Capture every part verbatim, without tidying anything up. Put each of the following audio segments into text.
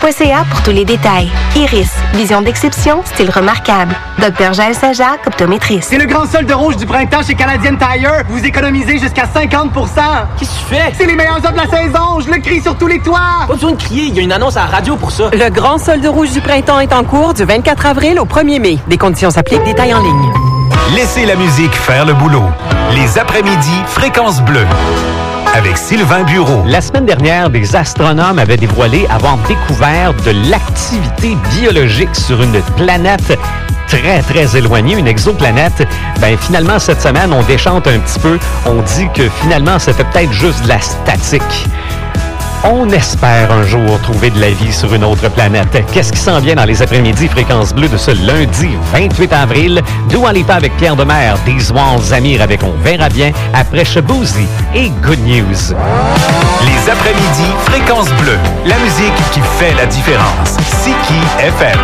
point c a pour tous les détails. Iris, vision d'exception, style remarquable. Docteur Jaël Saint-Jacques, optométriste. C'est le grand solde rouge du printemps chez Canadian Tire. Vous économisez jusqu'à cinquante pour cent. Qu'est-ce que tu fais? C'est les meilleurs hommes de la saison. Je le crie sur tous les toits. Pas besoin de crier. Il y a une annonce à la radio pour ça. Le grand solde rouge du printemps est en cours du vingt-quatre avril au premier mai. Des conditions s'appliquent. Détails en ligne. Laissez la musique faire le boulot. Les après-midi, Fréquence Bleue. Avec Sylvain Bureau. La semaine dernière, des astronomes avaient dévoilé avoir découvert de l'activité biologique sur une planète très, très éloignée, une exoplanète. Ben, finalement, cette semaine, on déchante un petit peu. On dit que finalement, c'était peut-être juste de la statique. On espère un jour trouver de la vie sur une autre planète. Qu'est-ce qui s'en vient dans les après-midi Fréquence Bleue de ce lundi vingt-huit avril? Dua Lipa avec Pierre Demers, These Walls, Amir avec On verra bien, après Shabuzi et Good News. Les après-midi Fréquence Bleue, la musique qui fait la différence. Siki F M.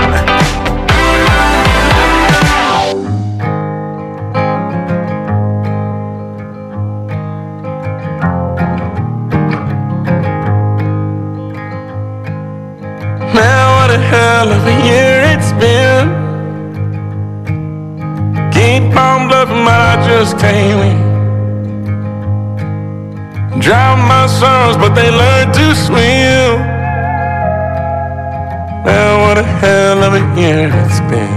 Hell of a year it's been. Keep on bluffing, but I just can't win. Drown my sons, but they learn to swim. Man, what a hell of a year it's been.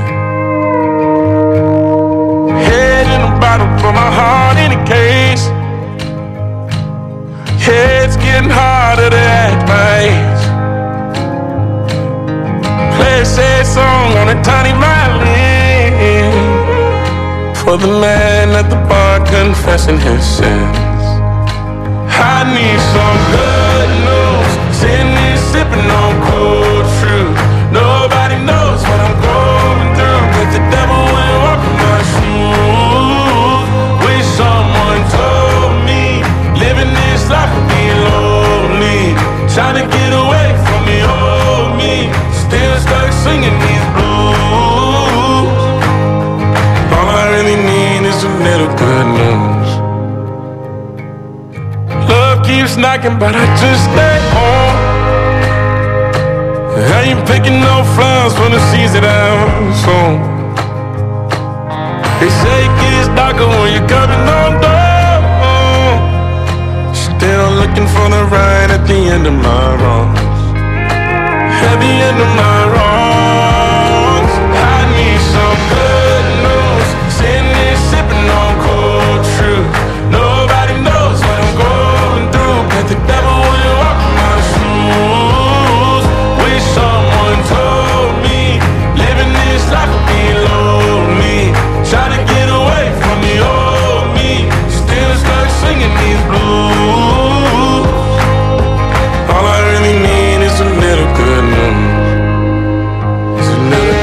Head in a bottle for my heart in a case. Head's getting harder to act my age. Play a sad song on a tiny violin for the man at the bar confessing his sins. I need some good news, sitting here sipping on cold truth. Nobody knows what I'm going through, but the devil ain't walking my shoes. Wish someone told me living this life would be lonely, trying to get away from the old me. Still stuck singing these blues. All I really need is a little good news. Love keeps knocking, but I just stay home. I ain't picking no flowers from the seeds that I'm sown. They say it gets darker when you're coming on down. Still looking for the right at the end of my wrongs. At the end of my wrongs, I need some good news. Sitting here sipping on cold truth. Nobody knows what I'm going through, but the devil will walk in my shoes. Wish someone told me living this life would be lonely, trying to get away from the old me. Still stuck singing these blues. All I really need is a little good news. It's a little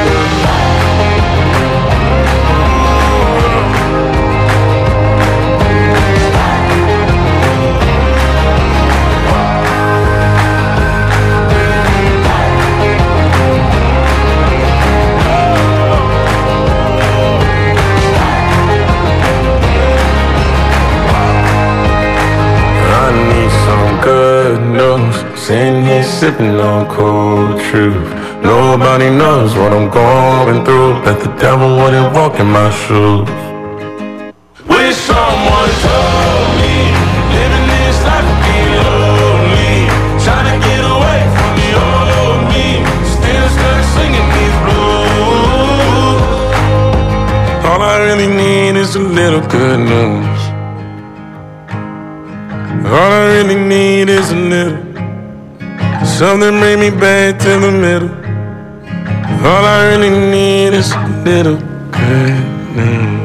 sitting here sipping on cold truth. Nobody knows what I'm going through, but the devil wouldn't walk in my shoes. Wish someone told me living this life would be lonely, trying to get away from the old me. Still stuck singing these blues. All I really need is a little good news. All I really need is a little something bring me back to the middle. All I really need is a little good news.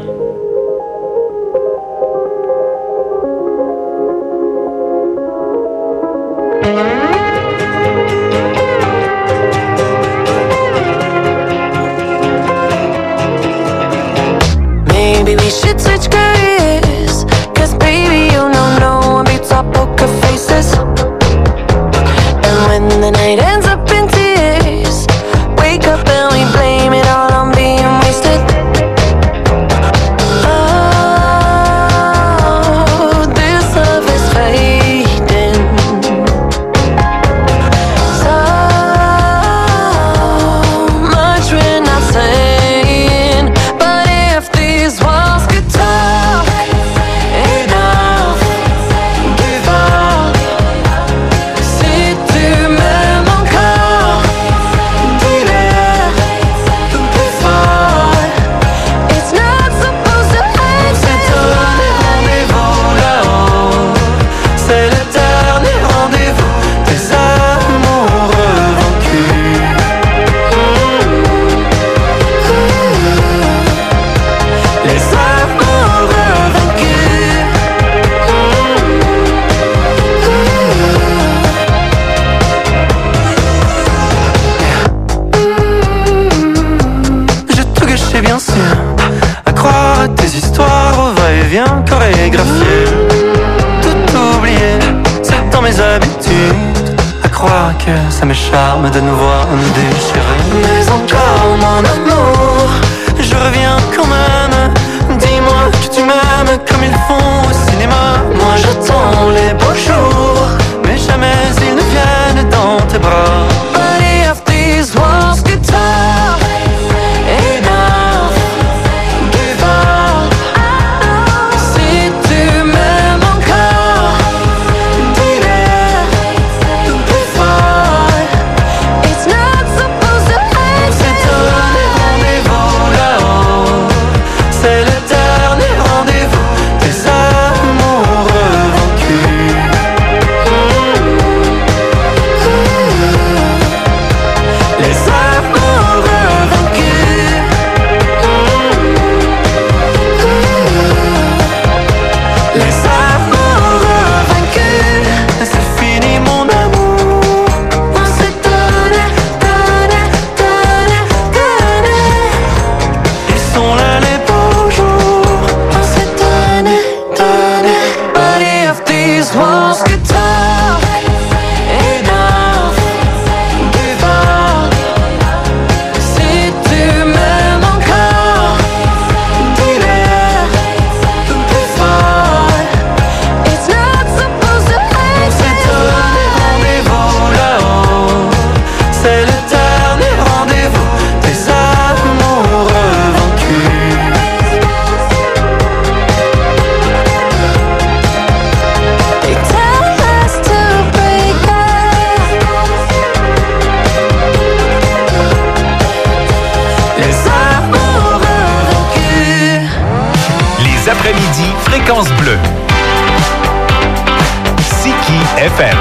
Maybe we should switch careers, 'cause baby, you know no one beats our poker faces. When the night ends up in tears, wake up and we blame it all on being wasted. Oh, this love is fading. So que ça me charme de nous voir nous déchirer. Mais encore mon amour, je reviens quand même. Dis-moi que tu m'aimes comme ils font au cinéma. moi j'attends les beaux jours, Mais jamais ils ne viennent dans tes bras. Body of these walls guitar, enough, give up. Si tu m'aimes encore, dis-le plus fort. It's not supposed to On s'est donné rendez-vous là-haut. C'est le dernier rendez-vous des amoureux vaincus. Les amoureux vaincus. Les amoureux vaincus. C'est fini mon amour. On s'est donné, donné, donné, donné. Ils sont là les beaux jours. On s'est donné, donné. Body of these walls guitar, enough, give up. Si tu m'aimes encore, dis-le plus fort. It's not supposed to On s'est donné rendez-vous là-haut. C'est le dernier rendez-vous des amoureux vaincus. They tell us to break up. Les amoureux vaincus. Les après-midi Fréquence Bleue. Siki F M.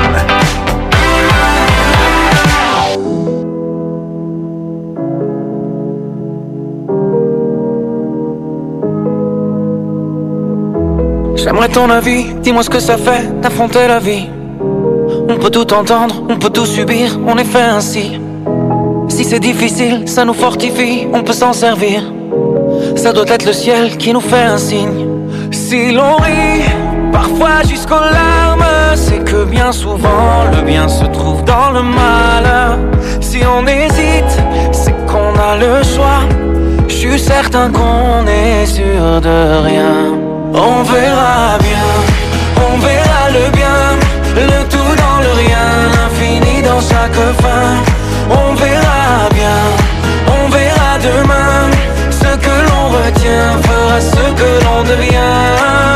J'aimerais ton avis, dis-moi ce que ça fait d'affronter la vie. On peut tout entendre, on peut tout subir, on est fait ainsi. Si c'est difficile, ça nous fortifie, on peut s'en servir. Ça doit être le ciel qui nous fait un signe. Si l'on rit, parfois jusqu'aux larmes, c'est que bien souvent le bien se trouve dans le mal. Si on hésite, c'est qu'on a le choix. Je suis certain qu'on est sûr de rien. On verra bien, on verra le bien, le tout dans le rien, l'infini dans chaque fin. On verra bien, on verra demain. Ce que l'on retient fera ce que l'on devient.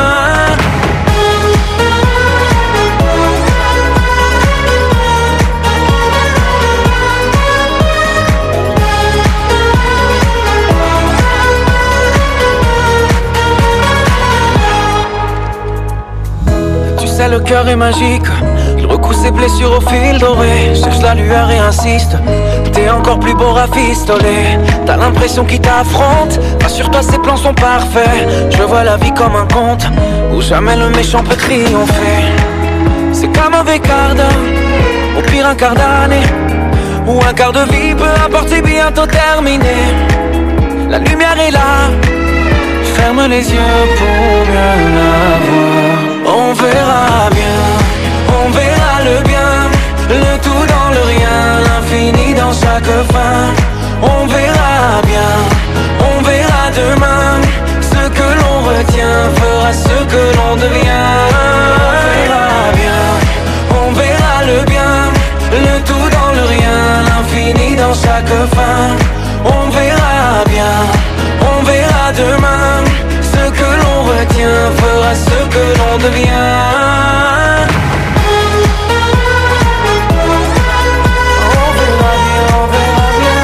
Tu sais, le cœur est magique. Il recoue ses blessures au fil doré. Cherche la lueur et insiste. T'es encore plus beau rafistolé. T'as l'impression qu'il t'affronte. Rassure-toi, ses plans sont parfaits. Je vois la vie comme un conte où jamais le méchant peut triompher. C'est comme un quart d'heure, au pire un quart d'année, ou un quart de vie, peu importe, c'est bientôt terminé. La lumière est là, ferme les yeux pour mieux la voir. On verra bien, on verra le bien, le tout dans le rien, l'infini dans chaque fin. On verra bien, on verra demain. Ce que l'on retient fera ce que l'on devient. On verra bien, on verra le bien, le tout dans le rien, l'infini dans chaque fin. On verra bien, on verra demain. Ce que l'on retient fera ce que l'on devient. On verra bien, on verra bien,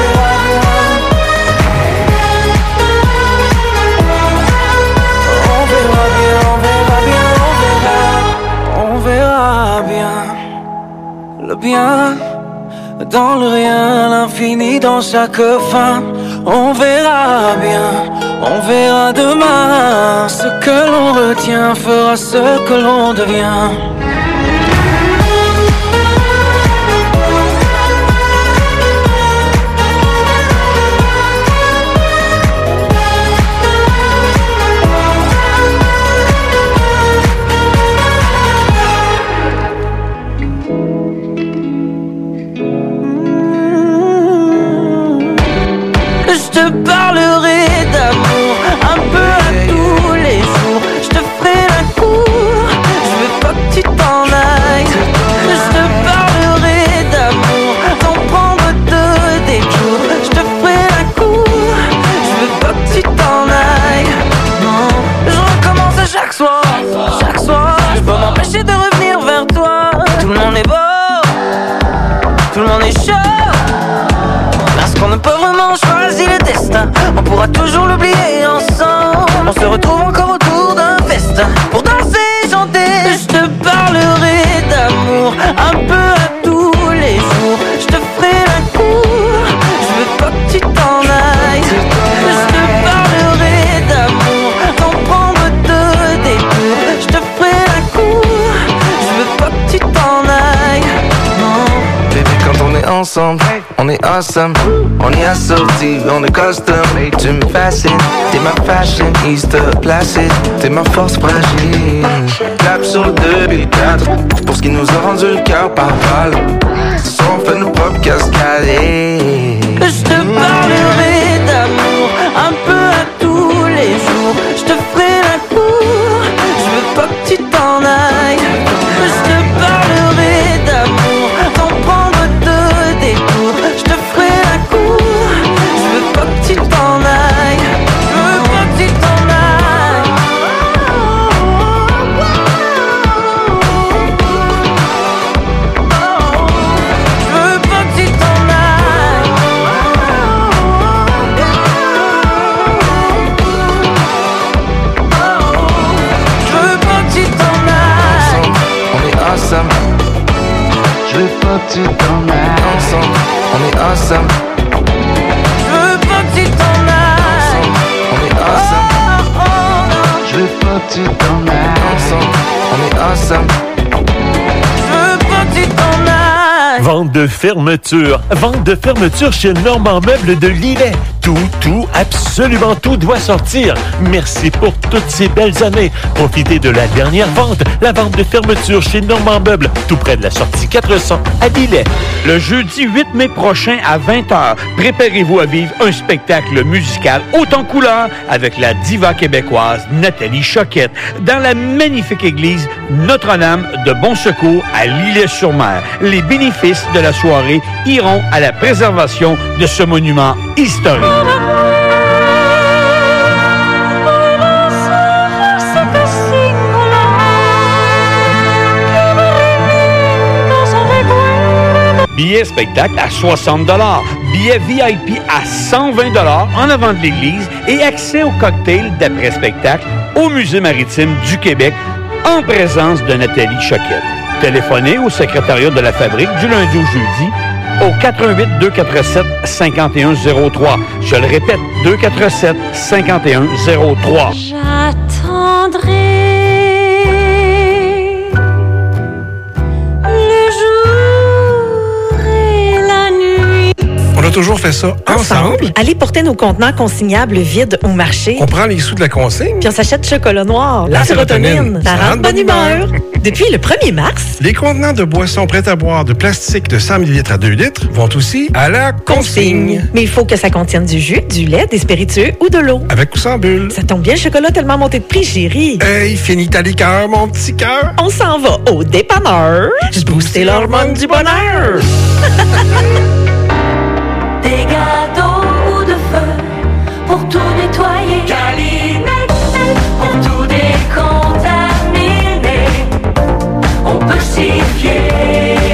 on verra bien. On verra bien, on verra bien, on verra. On verra bien. Le bien dans le rien, l'infini dans chaque fin. On verra bien, on verra demain. Ce que l'on retient fera ce que l'on devient. te parlerai d'amour un peu à tous les jours. Je te ferai la cour, je veux pas que tu t'en ailles. Je te parlerai d'amour sans prendre de détour. Je te ferai la cour, je veux pas que tu t'en ailles. Non, je recommence à chaque soir, chaque soir. Je peux m'empêcher de revenir vers toi. Tout le monde est beau, tout le monde est chaud. Parce qu'on n'a pas vraiment choisi le destin, on pourra toujours l'oublier ensemble. On se retrouve encore autour d'un festin pour danser, chanter. Je te parlerai d'amour un peu à tous les jours. Je te ferai la cour, je veux pas que tu t'en ailles. Je te parlerai d'amour sans prendre de détour. Je te ferai la cour, je veux pas que tu t'en ailles. Non. Baby, quand on est ensemble, on est awesome. On est assorti, on est custom. Et tu me fascines, t'es ma fashion Easter placide. T'es ma force fragile. Clap sur le deux et le quatre. Pour ce qui nous a rendu le cœur par balle. Ce soir on fait nos propres cascades. Je te parlerai d'amour un peu à tous les jours. Je te ferai la cour, je veux pas que tu t'en ailles. Je te parlerai d'amour sans prendre de détour. Je te ferai la cour, je veux pas que tu t'en ailles. Je veux pas que tu t'en ailles. Je veux pas que tu t'en ailles. Je veux pas que tu t'en ailles. On est awesome. Je veux pas que tu t'en ailles. Ensemble, on est awesome. Je veux pas que tu t'en ailles. On est awesome. Oh, oh, non. Je veux pas que tu t'en ailles. Ensemble, on est awesome. Je veux pas que tu t'en ailles. Vente de fermeture. Vente de fermeture chez Normand Meubles de Lillet. Tout, tout, absolument tout doit sortir. Merci pour toutes ces belles années. Profitez de la dernière vente, la vente de fermeture chez Normand Meubles, tout près de la sortie quatre cents à Lillet. Le jeudi huit mai prochain à vingt heures, préparez-vous à vivre un spectacle musical haut en couleur avec la diva québécoise Nathalie Choquette dans la magnifique église Notre-Dame de Bon Secours à Lillet-sur-Mer. Les bénéfices de la soirée iront à la préservation de ce monument historique. Billets spectacle à soixante dollars, billets V I P à cent vingt dollars en avant de l'église et accès au cocktail d'après-spectacle au Musée maritime du Québec en présence de Nathalie Choquette. Téléphonez au secrétariat de la Fabrique du lundi au jeudi au quatre un huit, deux quatre sept, cinq un zéro trois. Je le répète, deux quatre sept, cinq un zéro trois. J'attendrai le jour et la nuit. On a toujours fait ça ensemble. ensemble. Aller porter nos contenants consignables vides au marché. On prend les sous de la consigne. Puis on s'achète du chocolat noir. La, la sérotonine. sérotonine. Ça rend bonne humeur. Depuis le premier mars, les contenants de boissons prêtes à boire de plastique de cent millilitres à deux litres vont aussi à la consigne. consigne. Mais il faut que ça contienne du jus, du lait, des spiritueux ou de l'eau. Avec ou sans bulle. Ça tombe bien, le chocolat tellement monté de prix, chérie. Hey, finis ta liqueur, mon petit cœur. On s'en va au dépanneur. Je booster l'hormone du bonheur. Des gâteaux ou de feu pour tout nettoyer. Galinette pour tout décontaminer. On peut s'y fier.